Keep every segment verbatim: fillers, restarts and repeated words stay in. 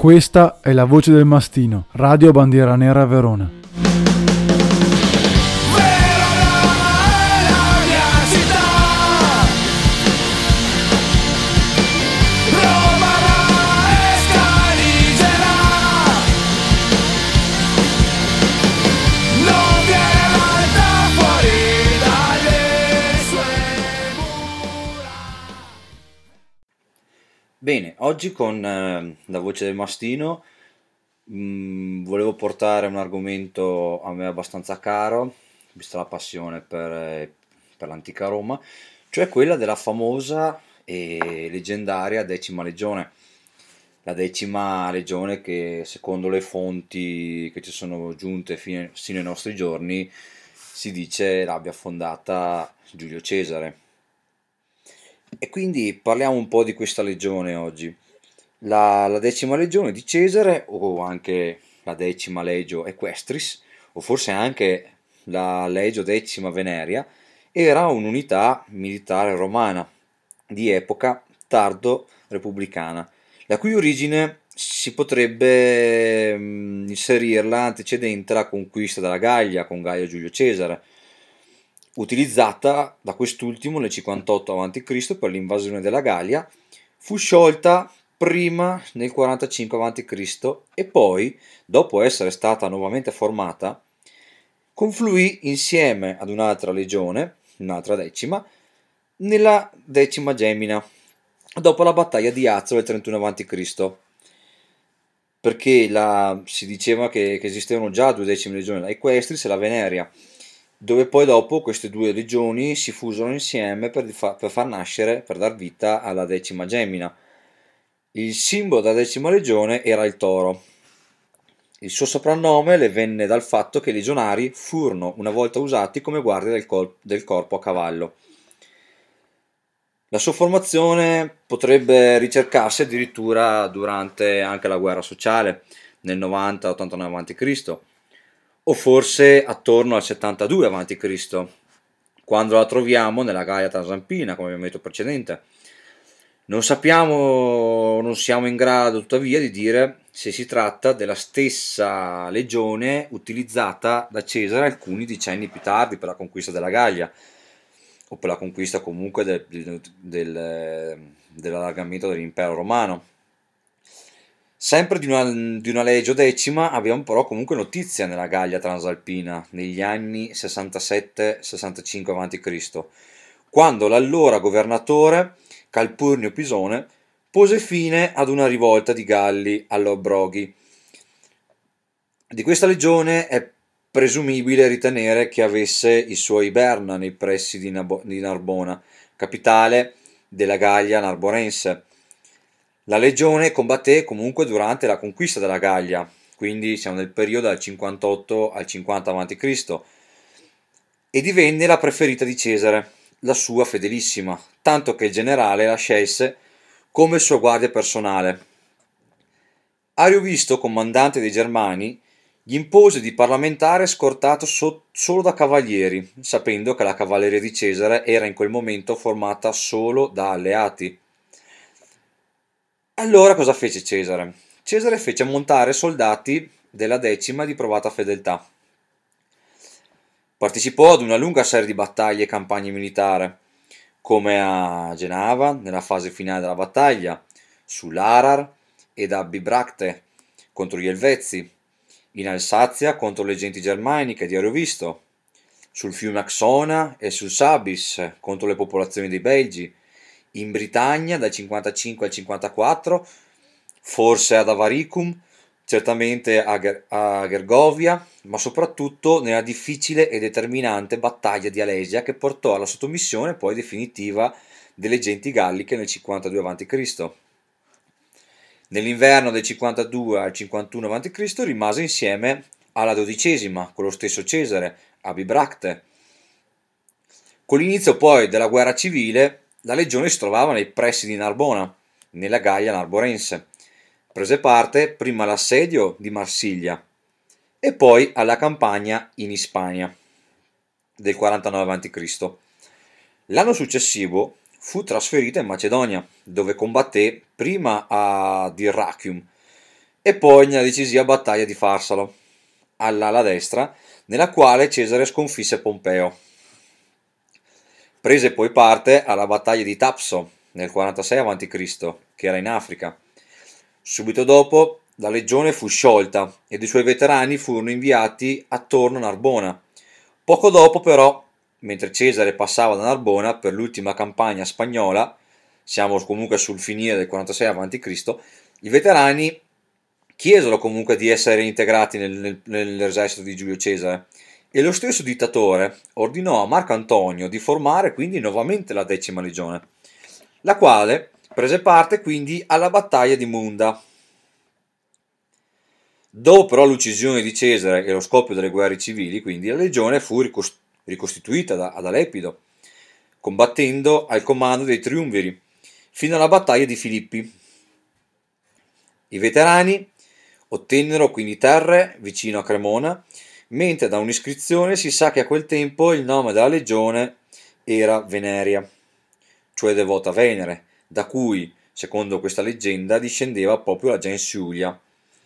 Questa è la voce del Mastino, Radio Bandiera Nera Verona. Bene, oggi con eh, la voce del Mastino mh, volevo portare un argomento a me abbastanza caro, vista la passione per, eh, per l'antica Roma, cioè quella della famosa e leggendaria Decima Legione. La Decima Legione che secondo le fonti che ci sono giunte fino, fino ai nostri giorni si dice l'abbia fondata Giulio Cesare. E quindi parliamo un po' di questa legione oggi. La, la decima legione di Cesare, o anche la decima legio Equestris, o forse anche la legio decima Veneria, era un'unità militare romana di epoca tardo repubblicana, la cui origine si potrebbe mh, inserirla antecedente alla conquista della Gallia con Gaio Giulio Cesare, utilizzata da quest'ultimo nel cinquantotto avanti Cristo per l'invasione della Gallia, fu sciolta prima nel quarantacinque avanti Cristo e poi, dopo essere stata nuovamente formata, confluì insieme ad un'altra legione, un'altra decima, nella decima Gemina, dopo la battaglia di Azzo del trentuno avanti Cristo, perché la, si diceva che, che esistevano già due decime legioni, la Equestris e la Veneria, dove poi dopo queste due legioni si fusero insieme per, fa, per far nascere, per dar vita alla decima Gemina. Il simbolo della decima legione era il toro. Il suo soprannome le venne dal fatto che i legionari furono una volta usati come guardie del, col- del corpo a cavallo. La sua formazione potrebbe ricercarsi addirittura durante anche la guerra sociale, nel novanta ottantanove avanti Cristo, o forse attorno al settantadue avanti Cristo, quando la troviamo nella Gallia Transalpina, come abbiamo detto precedente. Non sappiamo, non siamo in grado tuttavia di dire se si tratta della stessa legione utilizzata da Cesare alcuni decenni più tardi per la conquista della Gallia, o per la conquista comunque del, del, dell'allargamento dell'impero romano. Sempre di una, di una legio decima abbiamo però comunque notizia nella Gallia Transalpina negli anni sessantasette sessantacinque avanti Cristo, quando l'allora governatore Calpurnio Pisone pose fine ad una rivolta di Galli all'Obroghi. Di questa legione è presumibile ritenere che avesse i suoi Berna nei pressi di, Nabo, di Narbona, capitale della Gallia narborense. La legione combatté comunque durante la conquista della Gallia, quindi siamo nel periodo dal cinquantotto al cinquanta avanti Cristo, e divenne la preferita di Cesare, la sua fedelissima, tanto che il generale la scelse come sua guardia personale. Ariovisto, comandante dei Germani, gli impose di parlamentare scortato so- solo da cavalieri, sapendo che la cavalleria di Cesare era in quel momento formata solo da alleati. Allora cosa fece Cesare? Cesare fece montare soldati della decima di provata fedeltà. Partecipò ad una lunga serie di battaglie e campagne militari, come a Genava nella fase finale della battaglia, sull'Arar ed a Bibracte contro gli Elvezi, in Alsazia contro le genti germaniche di Ariovisto, sul fiume Axona e sul Sabis contro le popolazioni dei Belgi, in Britannia dal cinquantacinque al cinquantaquattro, forse ad Avaricum, certamente a, Ger- a Gergovia, ma soprattutto nella difficile e determinante battaglia di Alesia che portò alla sottomissione poi definitiva delle genti galliche nel cinquantadue avanti Cristo. Nell'inverno del cinquantadue al cinquantuno avanti Cristo rimase insieme alla dodicesima, con lo stesso Cesare, a Bibracte. Con l'inizio poi della guerra civile, la legione si trovava nei pressi di Narbona, nella Gallia narborense. Prese parte prima all'assedio di Marsiglia e poi alla campagna in Ispania del quarantanove avanti Cristo. L'anno successivo fu trasferita in Macedonia, dove combatté prima a Dyrrachium e poi nella decisiva battaglia di Farsalo, all'ala destra, nella quale Cesare sconfisse Pompeo. Prese poi parte alla battaglia di Tapso nel quarantasei avanti Cristo, che era in Africa. Subito dopo la legione fu sciolta ed i suoi veterani furono inviati attorno a Narbona. Poco dopo però, mentre Cesare passava da Narbona per l'ultima campagna spagnola, siamo comunque sul finire del quarantasei avanti Cristo, i veterani chiesero comunque di essere integrati nel, nel, nell'esercito di Giulio Cesare e lo stesso dittatore ordinò a Marco Antonio di formare quindi nuovamente la decima legione, la quale prese parte quindi alla battaglia di Munda. Dopo però l'uccisione di Cesare e lo scoppio delle guerre civili, quindi la legione fu ricostituita da, ad Alepido, combattendo al comando dei triumviri, fino alla battaglia di Filippi. I veterani ottennero quindi terre vicino a Cremona, mentre da un'iscrizione si sa che a quel tempo il nome della legione era Veneria, cioè devota Venere, da cui, secondo questa leggenda, discendeva proprio la gens Iulia.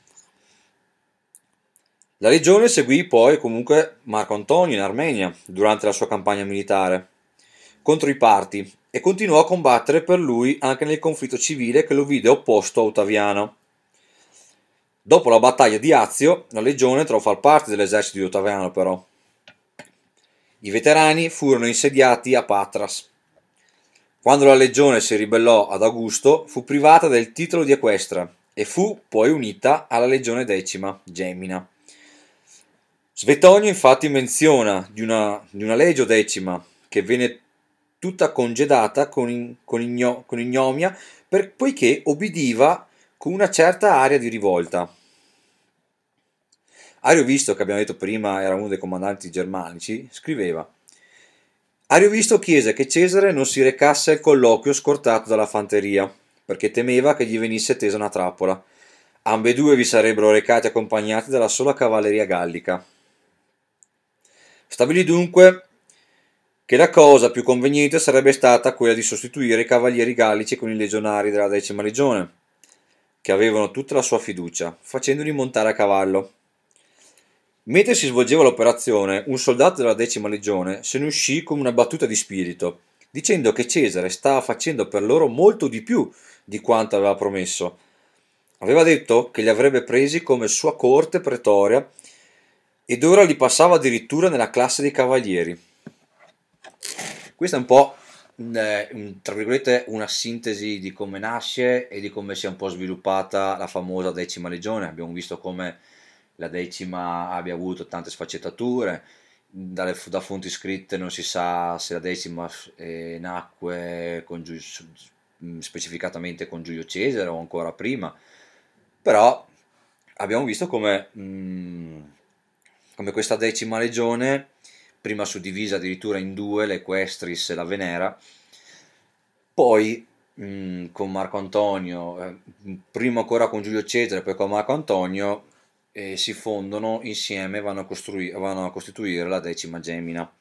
La legione seguì poi comunque Marco Antonio in Armenia durante la sua campagna militare contro i Parti e continuò a combattere per lui anche nel conflitto civile che lo vide opposto a Ottaviano. Dopo la battaglia di Azio, la legione entrò a far parte dell'esercito di Ottaviano però. I veterani furono insediati a Patras. Quando la legione si ribellò ad Augusto, fu privata del titolo di equestre e fu poi unita alla legione decima, Gemina. Svetonio infatti menziona di una, di una legio decima che venne tutta congedata con, in, con, igno, con ignomia per, poiché obbidiva con una certa aria di rivolta. Ariovisto, che abbiamo detto prima era uno dei comandanti germanici, scriveva: Ariovisto chiese che Cesare non si recasse al colloquio scortato dalla fanteria, perché temeva che gli venisse tesa una trappola. Ambedue vi sarebbero recati accompagnati dalla sola cavalleria gallica. Stabilì dunque che la cosa più conveniente sarebbe stata quella di sostituire i cavalieri gallici con i legionari della decima legione, che avevano tutta la sua fiducia, facendoli montare a cavallo. Mentre si svolgeva l'operazione, un soldato della decima legione se ne uscì con una battuta di spirito, dicendo che Cesare stava facendo per loro molto di più di quanto aveva promesso. Aveva detto che li avrebbe presi come sua corte pretoria ed ora li passava addirittura nella classe dei cavalieri. Questa è un po', eh, tra virgolette, una sintesi di come nasce e di come si è un po' sviluppata la famosa decima legione. Abbiamo visto come la decima abbia avuto tante sfaccettature, dalle, da fonti scritte non si sa se la decima eh, nacque con Giulio, specificatamente con Giulio Cesare o ancora prima, però abbiamo visto come, mh, come questa decima legione, prima suddivisa addirittura in due, l'Equestris e la Venera, poi mh, con Marco Antonio, eh, prima ancora con Giulio Cesare, poi con Marco Antonio, e si fondono insieme e vanno, vanno a costituire la decima Gemina.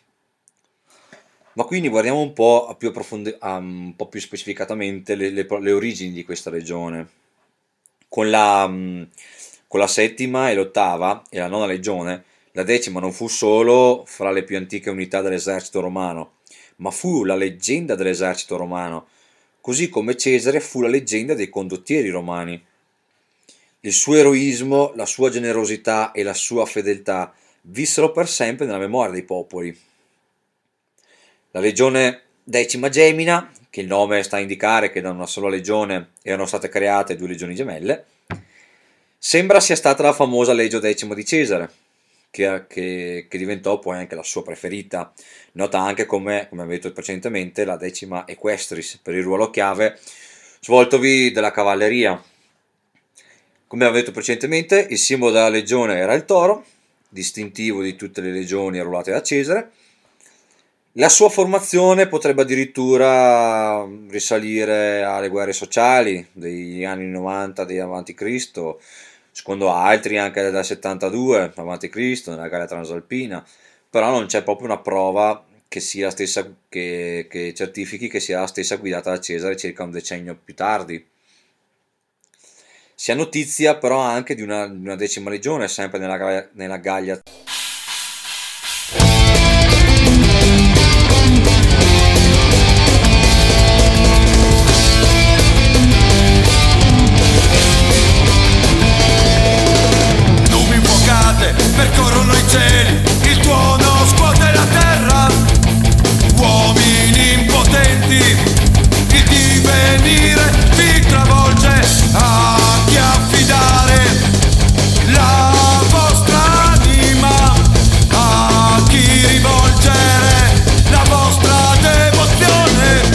Ma quindi guardiamo un po' più, approfondi- um, un po' più specificatamente le, le, le origini di questa legione. Con la, um, con la settima e l'ottava e la nona legione, la decima non fu solo fra le più antiche unità dell'esercito romano, ma fu la leggenda dell'esercito romano, così come Cesare fu la leggenda dei condottieri romani. Il suo eroismo, la sua generosità e la sua fedeltà vissero per sempre nella memoria dei popoli. La legione decima Gemina, che il nome sta a indicare che da una sola legione erano state create due legioni gemelle, sembra sia stata la famosa legio decima di Cesare, che, che, che diventò poi anche la sua preferita, nota anche come, come abbiamo detto precedentemente, la decima Equestris, per il ruolo chiave svoltovi della cavalleria. Come avevo detto precedentemente, il simbolo della legione era il toro, distintivo di tutte le legioni arruolate da Cesare. La sua formazione potrebbe addirittura risalire alle guerre sociali degli anni novanta di avanti Cristo, secondo altri anche dal settantadue avanti Cristo nella Gallia Transalpina, però non c'è proprio una prova che sia la stessa, che, che certifichi che sia la stessa guidata da Cesare circa un decennio più tardi. Si ha notizia però anche di una, di una decima legione, sempre nella, nella Gallia. Nubi infuocate percorrono i cieli, il tuono scuote la terra, uomini impotenti, il divenire vi travolge, a chi affidare la vostra anima, a chi rivolgere la vostra devozione.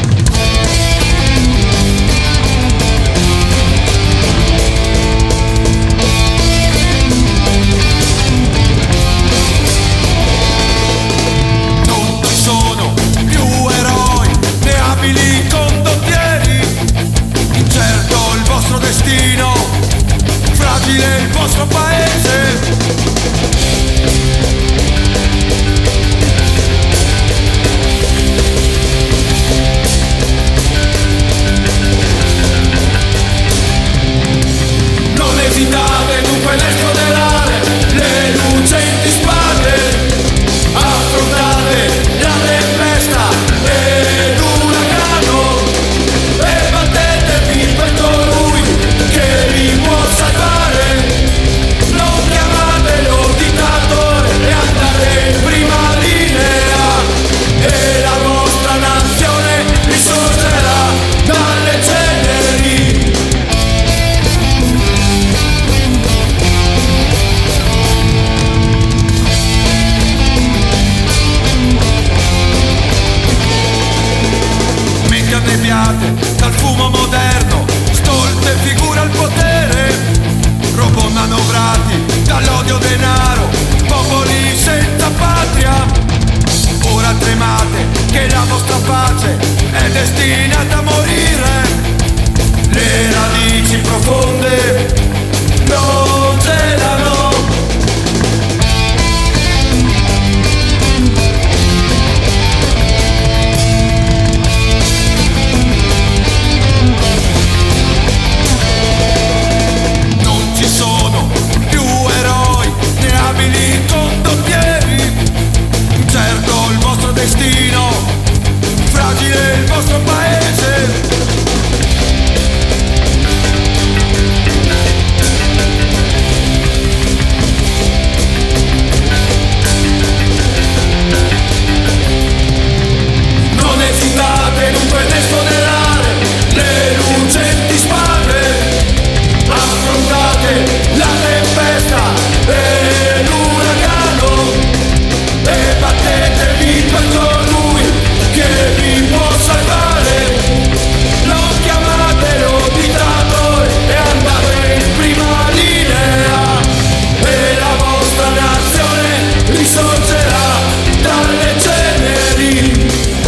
Non ci sono più eroi né abili condottieri, incerto il vostro destino, fragile il vostro paese. Non esitate dunque nel sfoderare le lucenti spade, affrontate la tempesta ed uragano e battetevi per colui che vi può salvare. Non chiamatelo dittatore e andate in prima linea, e la vostra nazione risorgerà dalle ceneri. Mentre annebbiate dal fumo moderno, stolte figure al potere, robot manovrati dall'odio denaro, popoli senza patria. Ora tremate che la vostra pace è destinata a morire. Le radici profonde non celano. Non ci sono più eroi né abili condottieri, incerto il vostro destino, fragile il vostro paese. Non esitate dunque nel sfoderare le lucenti spade, affrontate la tempesta e l'uragano e battetevi per colui che vi può salvare. Non chiamatelo dittatore e andate in prima linea, e la vostra nazione risorgerà dalle ceneri.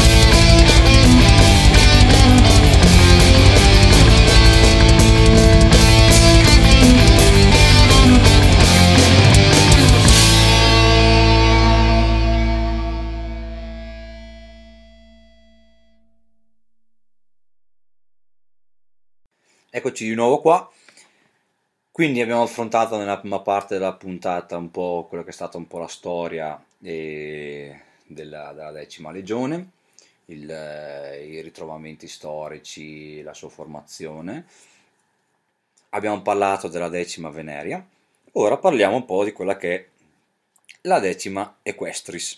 Eccoci di nuovo qua. Quindi abbiamo affrontato nella prima parte della puntata un po' quello che è stata un po' la storia eh, della, della decima legione, il, eh, i ritrovamenti storici, la sua formazione. Abbiamo parlato della decima Veneria. Ora parliamo un po' di quella che è la decima Equestris.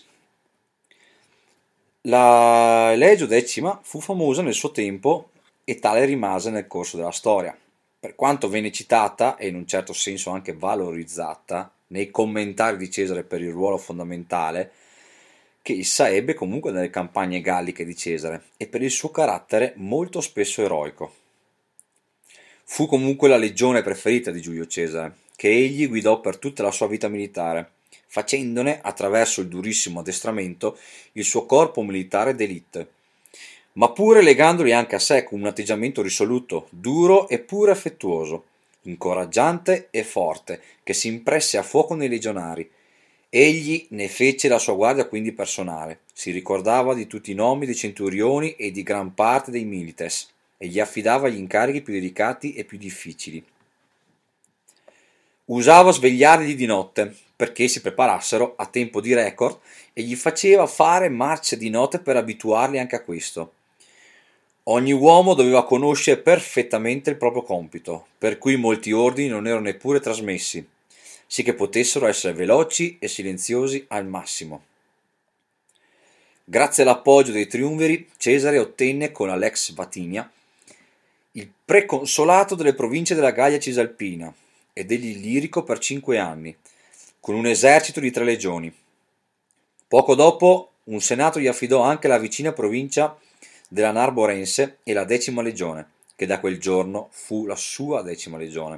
La Legio Decima fu famosa nel suo tempo e tale rimase nel corso della storia, per quanto venne citata e in un certo senso anche valorizzata nei commentari di Cesare per il ruolo fondamentale che essa ebbe comunque nelle campagne galliche di Cesare e per il suo carattere molto spesso eroico. Fu comunque la legione preferita di Giulio Cesare, che egli guidò per tutta la sua vita militare, facendone, attraverso il durissimo addestramento, il suo corpo militare d'élite, ma pure legandoli anche a sé con un atteggiamento risoluto, duro e pure affettuoso, incoraggiante e forte, che si impresse a fuoco nei legionari. Egli ne fece la sua guardia quindi personale, si ricordava di tutti i nomi dei centurioni e di gran parte dei milites, e gli affidava gli incarichi più delicati e più difficili. Usava svegliarli di notte perché si preparassero a tempo di record e gli faceva fare marce di notte per abituarli anche a questo. Ogni uomo doveva conoscere perfettamente il proprio compito, per cui molti ordini non erano neppure trasmessi, sì che potessero essere veloci e silenziosi al massimo. Grazie all'appoggio dei triumviri, Cesare ottenne con la Lex Vatinia il preconsolato delle province della Gallia Cisalpina e degli Illirico per cinque anni, con un esercito di tre legioni. Poco dopo, un senato gli affidò anche la vicina provincia della Narborense e la decima legione, che da quel giorno fu la sua decima legione.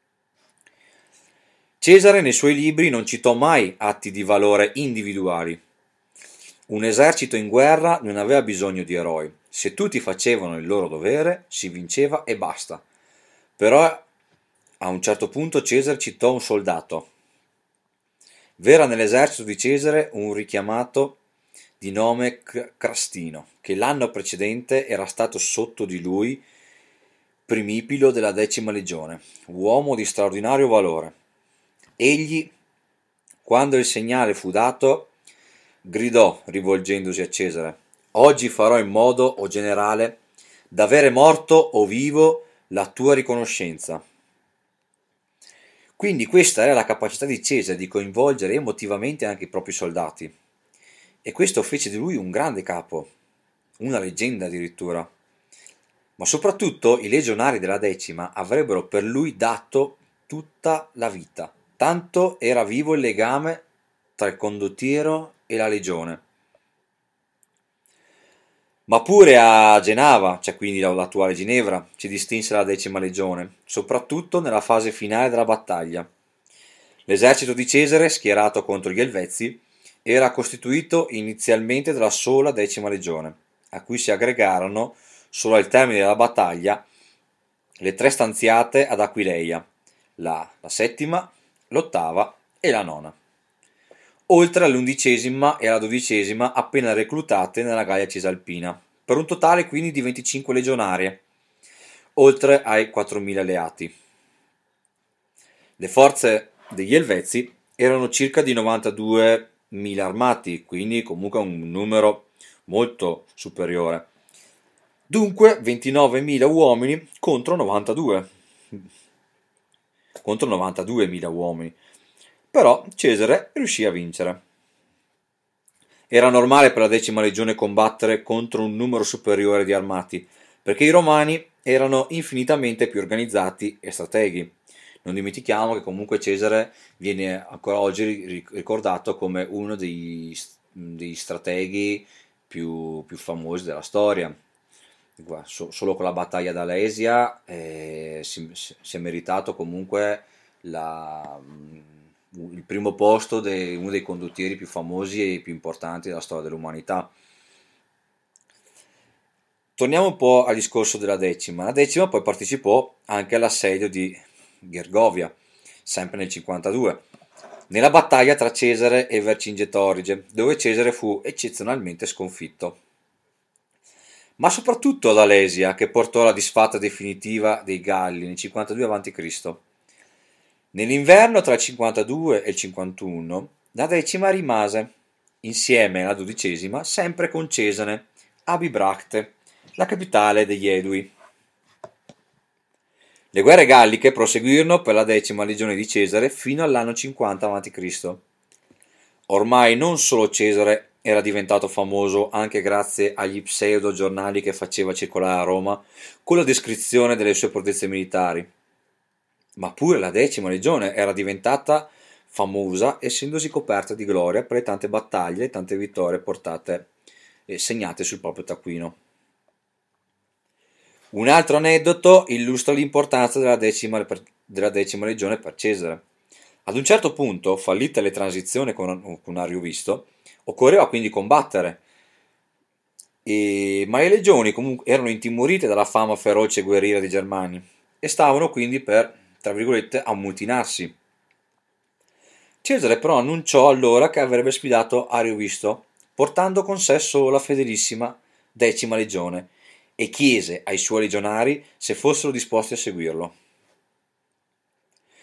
Cesare nei suoi libri non citò mai atti di valore individuali. Un esercito in guerra non aveva bisogno di eroi. Se tutti facevano il loro dovere, si vinceva e basta. Però a un certo punto Cesare citò un soldato. V'era nell'esercito di Cesare un richiamato di nome Crastino, che l'anno precedente era stato sotto di lui primipilo della decima legione, uomo di straordinario valore. Egli, quando il segnale fu dato, gridò rivolgendosi a Cesare: oggi farò in modo, o generale, d'avere morto o vivo la tua riconoscenza. Quindi questa era la capacità di Cesare di coinvolgere emotivamente anche i propri soldati, e questo fece di lui un grande capo, una leggenda addirittura. Ma soprattutto i legionari della decima avrebbero per lui dato tutta la vita, tanto era vivo il legame tra il condottiero e la legione. Ma pure a Genava, cioè quindi l'attuale Ginevra, si distinse la decima legione, soprattutto nella fase finale della battaglia. L'esercito di Cesare, schierato contro gli Elvezi, era costituito inizialmente dalla sola decima legione, a cui si aggregarono, solo al termine della battaglia, le tre stanziate ad Aquileia, la, la settima, l'ottava e la nona, oltre all'undicesima e alla dodicesima appena reclutate nella Gallia Cisalpina, per un totale quindi di venticinque legionarie, oltre ai quattromila alleati. Le forze degli Elvezi erano circa di novantaduemila armati, quindi comunque un numero molto superiore. Dunque ventinovemila uomini contro novantadue, contro novantaduemila uomini. Però Cesare riuscì a vincere. Era normale per la decima legione combattere contro un numero superiore di armati, perché i romani erano infinitamente più organizzati e strateghi. Non dimentichiamo che comunque Cesare viene ancora oggi ricordato come uno dei, dei strateghi più, più famosi della storia. Solo con la battaglia d'Alesia eh, si, si è meritato comunque la, il primo posto di uno dei condottieri più famosi e più importanti della storia dell'umanità. Torniamo un po' al discorso della decima. La decima poi partecipò anche all'assedio di Gergovia, sempre nel cinquantadue, nella battaglia tra Cesare e Vercingetorige, dove Cesare fu eccezionalmente sconfitto. Ma soprattutto ad Alesia, che portò alla disfatta definitiva dei Galli nel cinquantadue avanti Cristo. Nell'inverno tra il cinquantadue e il cinquantuno, la decima rimase, insieme alla dodicesima, sempre con Cesare, a Bibracte, la capitale degli Edui. Le guerre galliche proseguirono per la decima legione di Cesare fino all'anno cinquanta avanti Cristo. Ormai non solo Cesare era diventato famoso anche grazie agli pseudo giornali che faceva circolare a Roma con la descrizione delle sue protezioni militari, ma pure la decima legione era diventata famosa essendosi coperta di gloria per le tante battaglie e tante vittorie portate e segnate sul proprio taccuino. Un altro aneddoto illustra l'importanza della decima, della decima legione per Cesare. Ad un certo punto, fallite le transizioni con, con Ariovisto, occorreva quindi combattere, e, ma le legioni comunque erano intimorite dalla fama feroce e guerriera dei Germani e stavano quindi per, tra virgolette, ammutinarsi. Cesare però annunciò allora che avrebbe sfidato Ariovisto, portando con sé solo la fedelissima decima legione, e chiese ai suoi legionari se fossero disposti a seguirlo.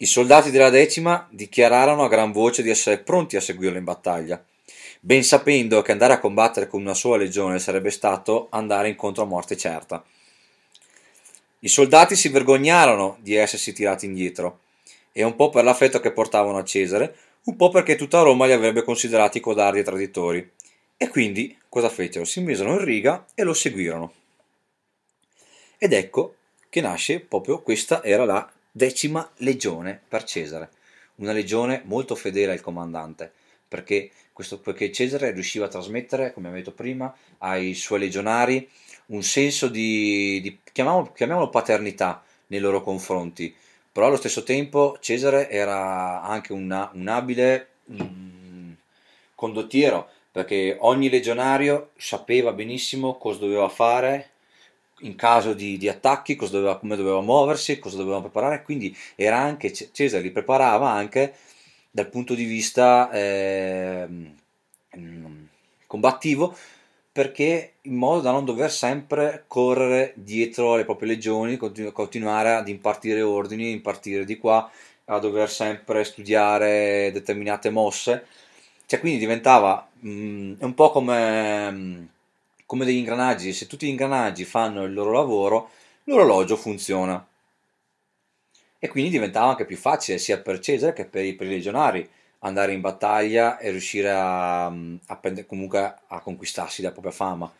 I soldati della decima dichiararono a gran voce di essere pronti a seguirlo in battaglia, ben sapendo che andare a combattere con una sola legione sarebbe stato andare incontro a morte certa. I soldati si vergognarono di essersi tirati indietro, e un po' per l'affetto che portavano a Cesare, un po' perché tutta Roma li avrebbe considerati codardi e traditori. E quindi cosa fecero? Si misero in riga e lo seguirono. Ed ecco che nasce proprio questa era la decima legione per Cesare, una legione molto fedele al comandante, perché, questo, perché Cesare riusciva a trasmettere, come abbiamo detto prima, ai suoi legionari un senso di, di chiamiamolo, chiamiamolo paternità nei loro confronti, però allo stesso tempo Cesare era anche una, un abile mm, condottiero, perché ogni legionario sapeva benissimo cosa doveva fare in caso di, di attacchi, cosa doveva, come doveva muoversi, cosa doveva preparare, quindi era anche, Cesare li preparava anche dal punto di vista eh, combattivo, perché in modo da non dover sempre correre dietro le proprie legioni, continu- continuare ad impartire ordini, impartire di qua, a dover sempre studiare determinate mosse, cioè quindi diventava mh, un po' come, mh, come degli ingranaggi. Se tutti gli ingranaggi fanno il loro lavoro, l'orologio funziona, e quindi diventava anche più facile sia per Cesare che per i, per i legionari andare in battaglia e riuscire a, a prendere, comunque a conquistarsi la propria fama.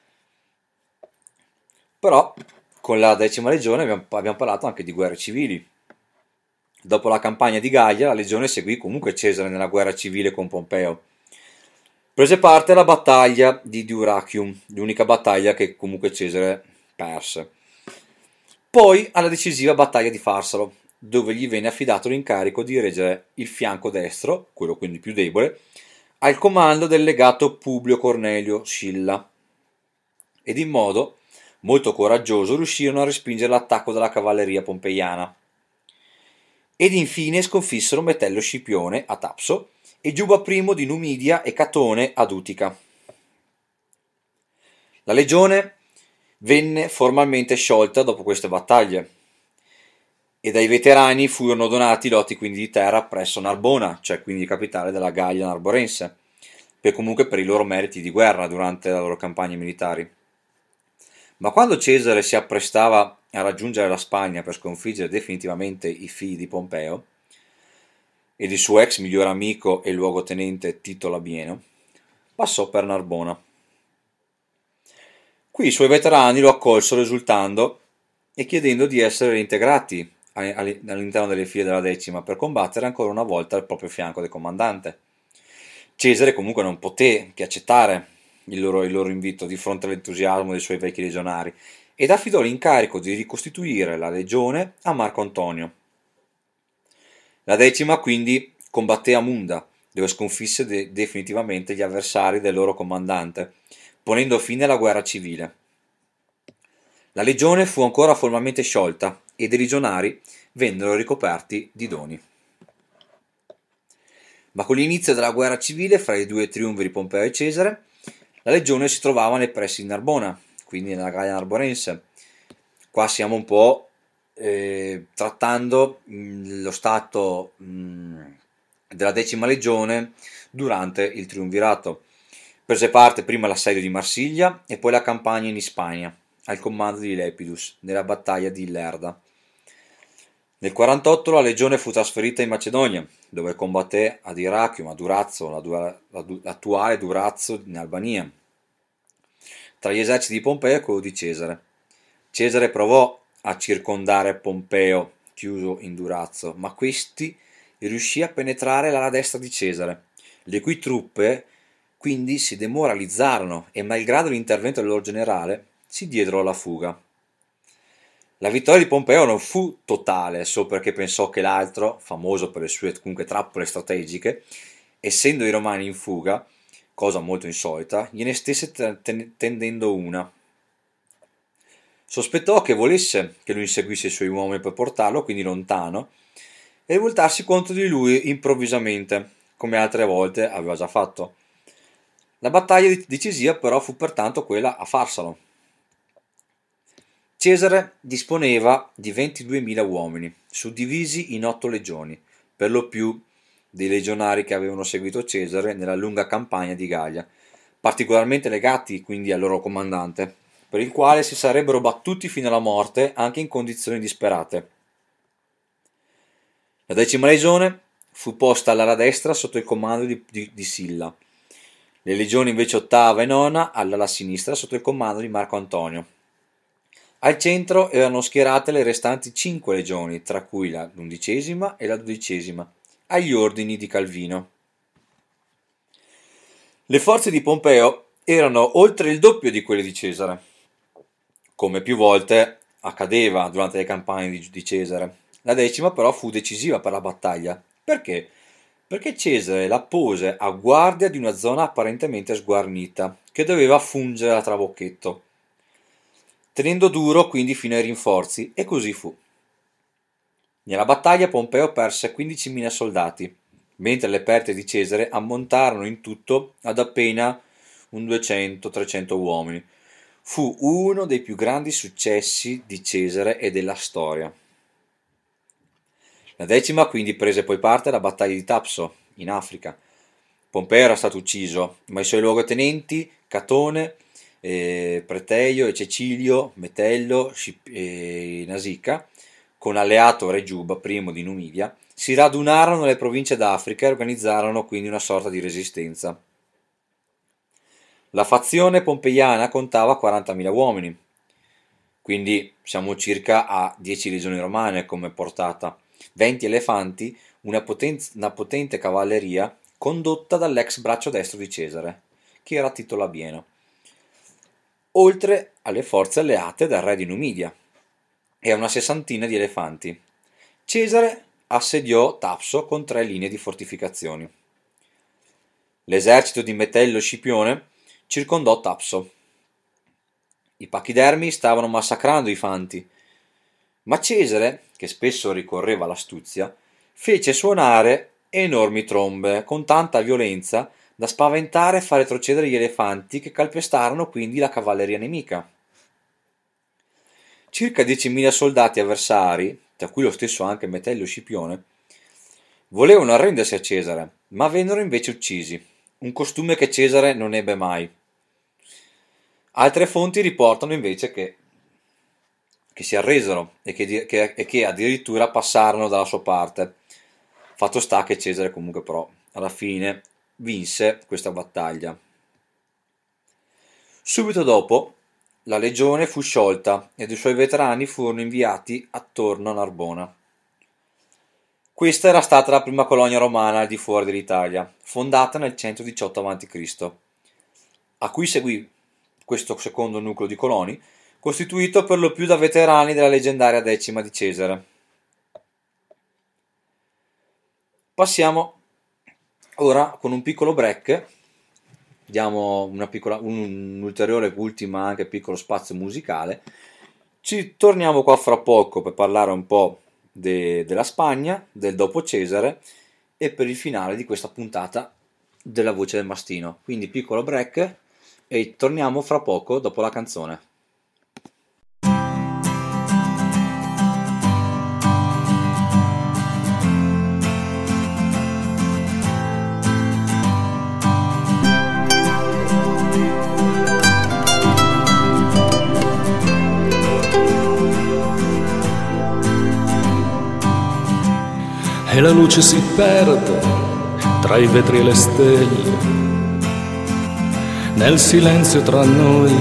Però con la decima legione abbiamo, abbiamo parlato anche di guerre civili. Dopo la campagna di Gallia, la legione seguì comunque Cesare nella guerra civile con Pompeo. Prese parte alla battaglia di Dyrrhachium, l'unica battaglia che comunque Cesare perse. Poi alla decisiva battaglia di Farsalo, dove gli venne affidato l'incarico di reggere il fianco destro, quello quindi più debole, al comando del legato Publio Cornelio Scilla, ed in modo molto coraggioso riuscirono a respingere l'attacco della cavalleria pompeiana. Ed infine sconfissero Metello Scipione a Tapso e Giuba I di Numidia e Catone ad Utica. La legione venne formalmente sciolta dopo queste battaglie, e dai veterani furono donati lotti quindi di terra presso Narbona, cioè quindi capitale della Gallia Narborense, per comunque per i loro meriti di guerra durante le loro campagne militari. Ma quando Cesare si apprestava a raggiungere la Spagna per sconfiggere definitivamente i figli di Pompeo ed il suo ex migliore amico e luogotenente Tito Labieno, passò per Narbona. Qui i suoi veterani lo accolsero esultando e chiedendo di essere reintegrati all'interno delle file della decima per combattere ancora una volta al proprio fianco del comandante. Cesare comunque non poté che accettare il loro, il loro invito di fronte all'entusiasmo dei suoi vecchi legionari ed affidò l'incarico di ricostituire la legione a Marco Antonio. La decima quindi combatté a Munda, dove sconfisse de- definitivamente gli avversari del loro comandante, ponendo fine alla guerra civile. La legione fu ancora formalmente sciolta ed i legionari vennero ricoperti di doni. Ma con l'inizio della guerra civile fra i due triunviri Pompeo e Cesare, la legione si trovava nei pressi di Narbona, quindi nella Gallia Narborense. Qua stiamo un po' eh, trattando mh, lo stato mh, della decima legione durante il triumvirato. Prese parte prima all'assedio di Marsiglia e poi la campagna in Ispagna, al comando di Lepidus, nella battaglia di Lerda. Nel quarantotto la legione fu trasferita in Macedonia, dove combatté ad Irachium, a Durazzo, la dura, la, l'attuale Durazzo in Albania, tra gli eserciti di Pompeo e quello di Cesare. Cesare provò a circondare Pompeo, chiuso in Durazzo, ma questi riuscì a penetrare l'ala destra di Cesare, le cui truppe quindi si demoralizzarono e, malgrado l'intervento del loro generale, si diedero alla fuga. La vittoria di Pompeo non fu totale solo perché pensò che l'altro, famoso per le sue comunque trappole strategiche, essendo i romani in fuga, cosa molto insolita, gliene stesse ten- tendendo una. Sospettò che volesse che lui inseguisse i suoi uomini per portarlo quindi lontano e rivoltarsi contro di lui improvvisamente, come altre volte aveva già fatto. La battaglia decisiva però fu pertanto quella a Farsalo. Cesare disponeva di ventiduemila uomini, suddivisi in otto legioni, per lo più dei legionari che avevano seguito Cesare nella lunga campagna di Gallia, particolarmente legati quindi al loro comandante, per il quale si sarebbero battuti fino alla morte anche in condizioni disperate. La decima legione fu posta all'ala destra sotto il comando di, di, di Silla, le legioni invece ottava e nona all'ala sinistra sotto il comando di Marco Antonio. Al centro erano schierate le restanti cinque legioni, tra cui la l'undicesima e la dodicesima, agli ordini di Calvino. Le forze di Pompeo erano oltre il doppio di quelle di Cesare, come più volte accadeva durante le campagne di, di Cesare. La decima però fu decisiva per la battaglia. Perché? Perché Cesare la pose a guardia di una zona apparentemente sguarnita, che doveva fungere da trabocchetto, tenendo duro quindi fino ai rinforzi, e così fu. Nella battaglia Pompeo perse quindicimila soldati, mentre le perdite di Cesare ammontarono in tutto ad appena un duecento trecento uomini. Fu uno dei più grandi successi di Cesare e della storia. La decima quindi prese poi parte alla battaglia di Tapso, in Africa. Pompeo era stato ucciso, ma i suoi luogotenenti, Catone, eh, Preteio e Cecilio, Metello e Nasica, con alleato Re Giuba, primo di Numidia, si radunarono nelle province d'Africa e organizzarono quindi una sorta di resistenza. La fazione pompeiana contava quarantamila uomini, quindi siamo circa a dieci legioni romane come portata, venti elefanti, una, poten- una potente cavalleria condotta dall'ex braccio destro di Cesare, che era Tito Labieno, oltre alle forze alleate dal re di Numidia e a una sessantina di elefanti. Cesare assediò Tapso con tre linee di fortificazioni. L'esercito di Metello Scipione circondò Tapso. I pachidermi stavano massacrando i fanti, ma Cesare, che spesso ricorreva all'astuzia, fece suonare enormi trombe con tanta violenza da spaventare e far retrocedere gli elefanti, che calpestarono quindi la cavalleria nemica. Circa diecimila soldati avversari, tra cui lo stesso anche Metello Scipione, volevano arrendersi a Cesare, ma vennero invece uccisi, un costume che Cesare non ebbe mai. Altre fonti riportano invece che, che si arresero e che, che, e che addirittura passarono dalla sua parte. Fatto sta che Cesare comunque però alla fine vinse questa battaglia. Subito dopo la legione fu sciolta ed i suoi veterani furono inviati attorno a Narbona. Questa era stata la prima colonia romana al di fuori dell'Italia, fondata nel centodiciotto avanti Cristo, a cui seguì questo secondo nucleo di coloni, costituito per lo più da veterani della leggendaria decima di Cesare. Passiamo ora con un piccolo break, diamo una piccola, un, un ulteriore ultima anche piccolo spazio musicale. Ci torniamo qua fra poco per parlare un po' de, della Spagna, del dopo Cesare e per il finale di questa puntata della Voce del Mastino. Quindi piccolo break e torniamo fra poco dopo la canzone. E la luce si perde tra i vetri e le stelle, nel silenzio tra noi,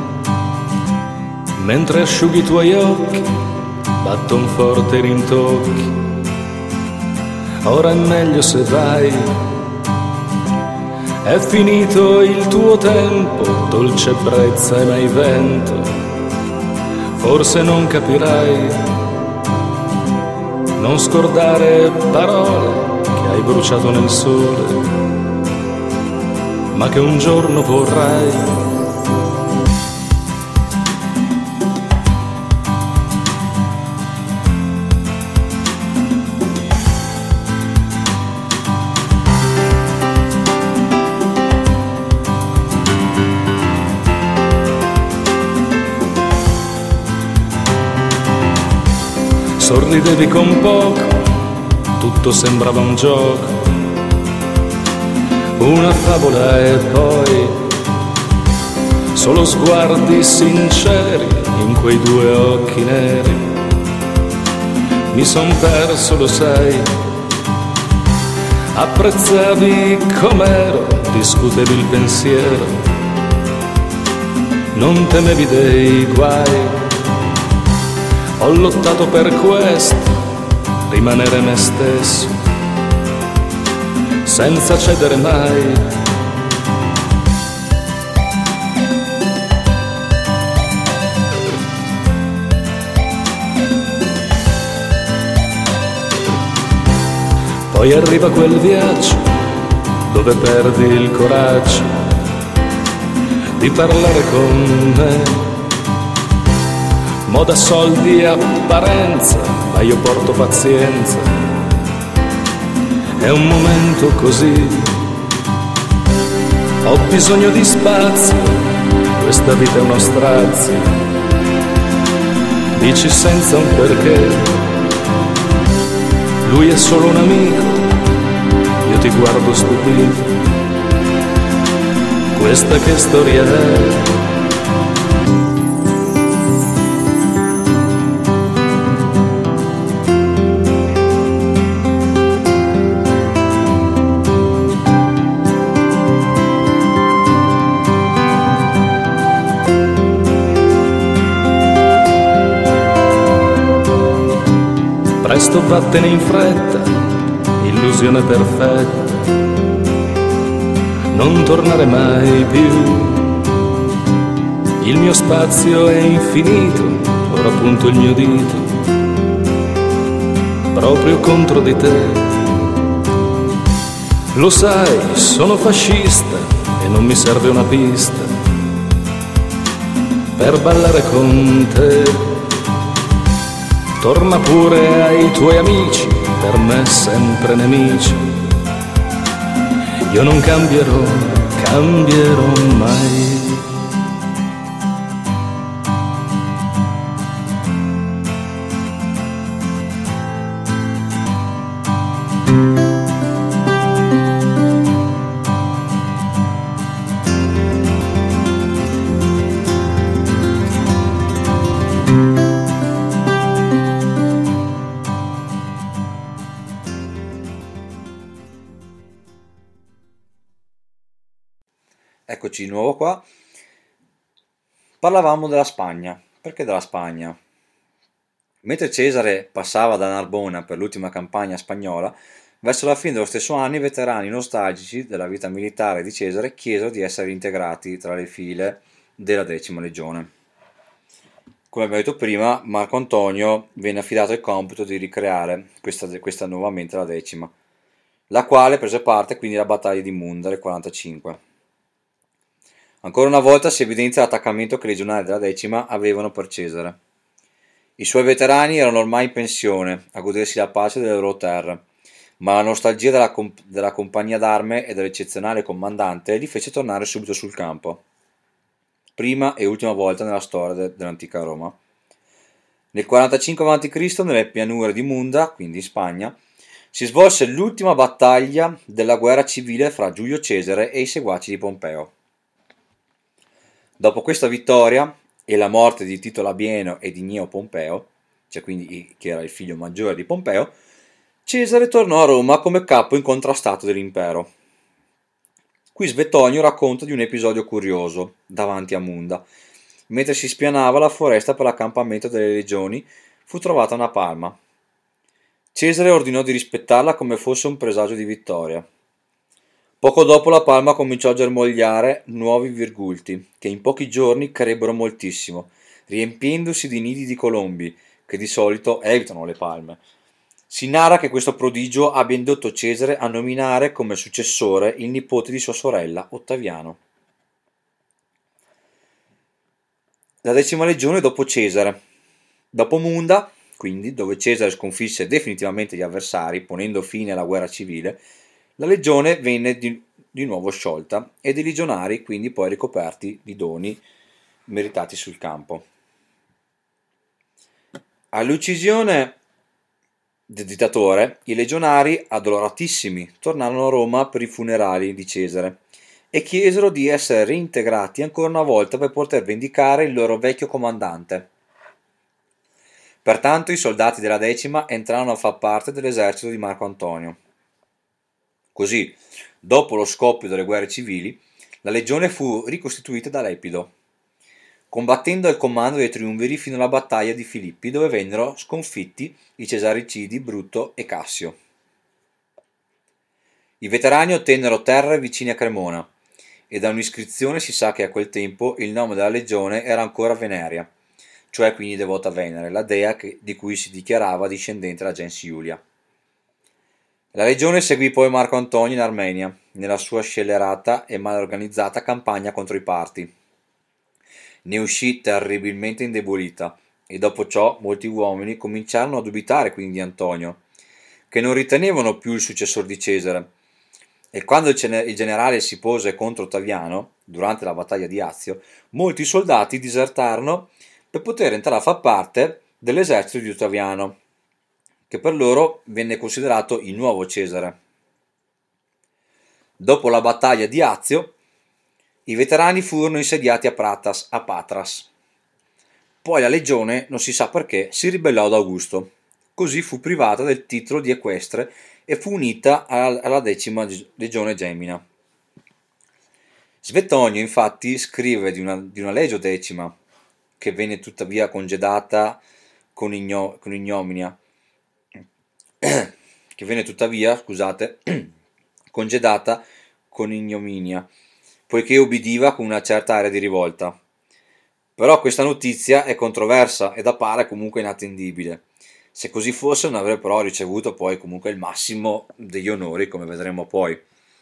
mentre asciughi i tuoi occhi, batton forte i rintocchi. Ora è meglio se vai, è finito il tuo tempo, dolce brezza e mai vento, forse non capirai. Non scordare parole che hai bruciato nel sole, ma che un giorno vorrai. sorridevi con poco, tutto sembrava un gioco, una favola e poi solo sguardi sinceri in quei due occhi neri. Mi son perso, lo sai, apprezzavi com'ero, discutevi il pensiero, non temevi dei guai. Ho lottato per questo, rimanere me stesso, senza cedere mai. Poi arriva quel viaggio dove perdi il coraggio di parlare con me. Moda, soldi e apparenza, ma io porto pazienza. È un momento così, ho bisogno di spazio, questa vita è uno strazio. Dici senza un perché, lui è solo un amico, io ti guardo stupito. Questa che storia è? Presto vattene in fretta, illusione perfetta, non tornare mai più. Il mio spazio è infinito, ora punto il mio dito proprio contro di te. Lo sai, sono fascista e non mi serve una pista per ballare con te. Torna pure ai tuoi amici, per me sempre nemici. Io non cambierò, cambierò mai. Eccoci di nuovo qua. Parlavamo della Spagna. Perché della Spagna? Mentre Cesare passava da Narbona per l'ultima campagna spagnola, verso la fine dello stesso anno i veterani nostalgici della vita militare di Cesare chiesero di essere integrati tra le file della decima legione. Come abbiamo detto prima, Marco Antonio venne affidato il compito di ricreare questa, questa nuovamente la decima, la quale prese parte quindi alla battaglia di Munda del quarantacinque. Ancora una volta si evidenzia l'attaccamento che i legionari della decima avevano per Cesare. I suoi veterani erano ormai in pensione, a godersi la pace delle loro terre, ma la nostalgia della, comp- della compagnia d'arme e dell'eccezionale comandante li fece tornare subito sul campo, prima e ultima volta nella storia de- dell'antica Roma. Nel quarantacinque avanti Cristo, nelle pianure di Munda, quindi in Spagna, si svolse l'ultima battaglia della guerra civile fra Giulio Cesare e i seguaci di Pompeo. Dopo questa vittoria e la morte di Tito Labieno e di Gneo Pompeo, cioè quindi che era il figlio maggiore di Pompeo, Cesare tornò a Roma come capo incontrastato dell'impero. Qui Svetonio racconta di un episodio curioso davanti a Munda. Mentre si spianava la foresta per l'accampamento delle legioni, fu trovata una palma. Cesare ordinò di rispettarla come fosse un presagio di vittoria. Poco dopo la palma cominciò a germogliare nuovi virgulti, che in pochi giorni crebbero moltissimo, riempiendosi di nidi di colombi, che di solito evitano le palme. Si narra che questo prodigio abbia indotto Cesare a nominare come successore il nipote di sua sorella, Ottaviano. La decima legione dopo Cesare. Dopo Munda, quindi, dove Cesare sconfisse definitivamente gli avversari, ponendo fine alla guerra civile, la legione venne di, di nuovo sciolta ed i legionari quindi poi ricoperti di doni meritati sul campo. All'uccisione del dittatore, i legionari, addoloratissimi, tornarono a Roma per i funerali di Cesare e chiesero di essere reintegrati ancora una volta per poter vendicare il loro vecchio comandante. Pertanto i soldati della decima entrarono a far parte dell'esercito di Marco Antonio. Così, dopo lo scoppio delle guerre civili, la legione fu ricostituita da Lepido, combattendo al comando dei triumviri fino alla battaglia di Filippi, dove vennero sconfitti i cesaricidi Brutto e Cassio. I veterani ottennero terre vicine a Cremona, e da un'iscrizione si sa che a quel tempo il nome della legione era ancora Veneria, cioè quindi devota a Venere, la dea che, di cui si dichiarava discendente la gens Iulia. La legione seguì poi Marco Antonio in Armenia, nella sua scellerata e mal organizzata campagna contro i Parti. Ne uscì terribilmente indebolita, e dopo ciò molti uomini cominciarono a dubitare quindi di Antonio, che non ritenevano più il successore di Cesare, e quando il generale si pose contro Ottaviano, durante la battaglia di Azio, molti soldati disertarono per poter entrare a far parte dell'esercito di Ottaviano, che per loro venne considerato il nuovo Cesare. Dopo la battaglia di Azio, i veterani furono insediati a, Pratas, a Patras. Poi la legione, non si sa perché, si ribellò ad Augusto. Così fu privata del titolo di equestre e fu unita alla, alla decima legione Gemina. Svetonio infatti scrive di una, di una legio decima, che venne tuttavia congedata con, igno, con ignominia, che venne tuttavia, scusate, congedata con ignominia, poiché ubbidiva con una certa area di rivolta. Però questa notizia è controversa ed appare comunque inattendibile. Se così fosse non avrebbe però ricevuto poi comunque il massimo degli onori, come vedremo poi.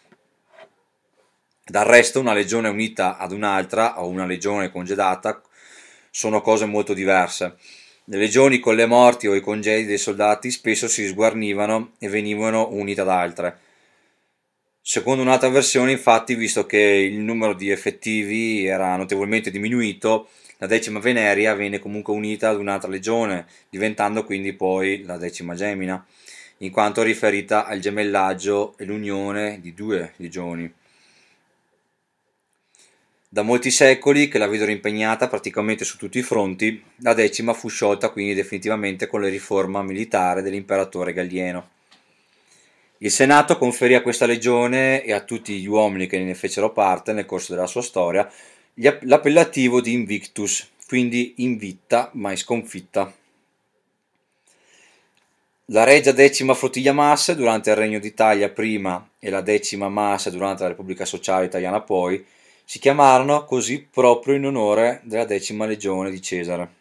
Del resto una legione unita ad un'altra o una legione congedata sono cose molto diverse. Le legioni con le morti o i congedi dei soldati spesso si sguarnivano e venivano unite ad altre. Secondo un'altra versione, infatti, visto che il numero di effettivi era notevolmente diminuito, la decima Veneria venne comunque unita ad un'altra legione, diventando quindi poi la decima Gemina, in quanto riferita al gemellaggio e l'unione di due legioni. Da molti secoli, che la videro impegnata praticamente su tutti i fronti, la decima fu sciolta quindi definitivamente con la riforma militare dell'imperatore Gallieno. Il Senato conferì a questa legione e a tutti gli uomini che ne fecero parte nel corso della sua storia l'appellativo di Invictus, quindi invitta mai sconfitta. La regia decima flottiglia Masse durante il Regno d'Italia prima e la decima Masse durante la Repubblica Sociale Italiana poi si chiamarono così proprio in onore della decima legione di Cesare.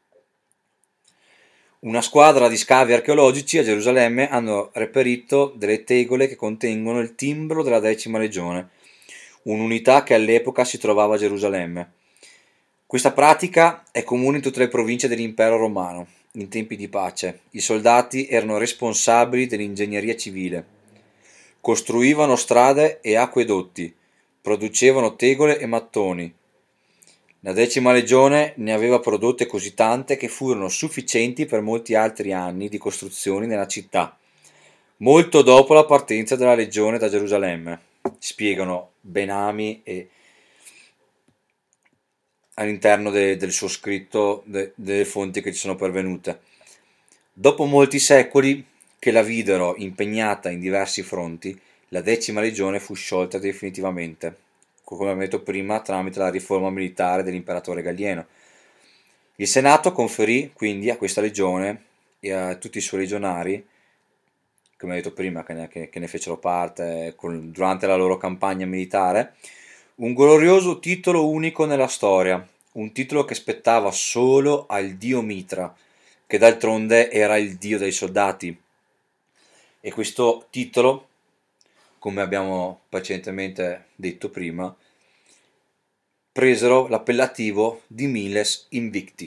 Una squadra di scavi archeologici a Gerusalemme hanno reperito delle tegole che contengono il timbro della decima legione, un'unità che all'epoca si trovava a Gerusalemme. Questa pratica è comune in tutte le province dell'impero romano. In tempi di pace, i soldati erano responsabili dell'ingegneria civile, costruivano strade e acquedotti, producevano tegole e mattoni. La decima legione ne aveva prodotte così tante che furono sufficienti per molti altri anni di costruzioni nella città, molto dopo la partenza della legione da Gerusalemme, spiegano Benami e all'interno de, del suo scritto, de, delle fonti che ci sono pervenute. Dopo molti secoli che la videro impegnata in diversi fronti, la decima legione fu sciolta definitivamente, come abbiamo detto prima, tramite la riforma militare dell'imperatore Gallieno. Il Senato conferì quindi a questa legione e a tutti i suoi legionari, come detto prima, che ne, che, che ne fecero parte con, durante la loro campagna militare, un glorioso titolo unico nella storia, un titolo che spettava solo al dio Mitra, che d'altronde era il dio dei soldati. E questo titolo, come abbiamo precedentemente detto prima, presero l'appellativo di Miles Invicti.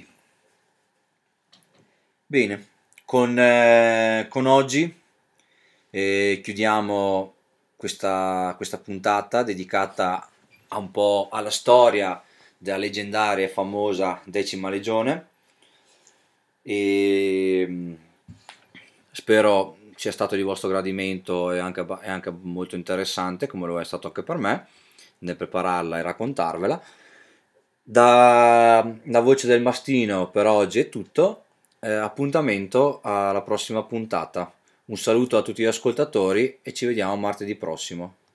Bene, con, eh, con oggi eh, chiudiamo questa, questa puntata dedicata a un po' alla storia della leggendaria e famosa decima legione. E spero sia stato di vostro gradimento e anche, e anche molto interessante, come lo è stato anche per me, nel prepararla e raccontarvela. Da la voce del Mastino per oggi è tutto, eh, appuntamento alla prossima puntata. Un saluto a tutti gli ascoltatori e ci vediamo martedì prossimo.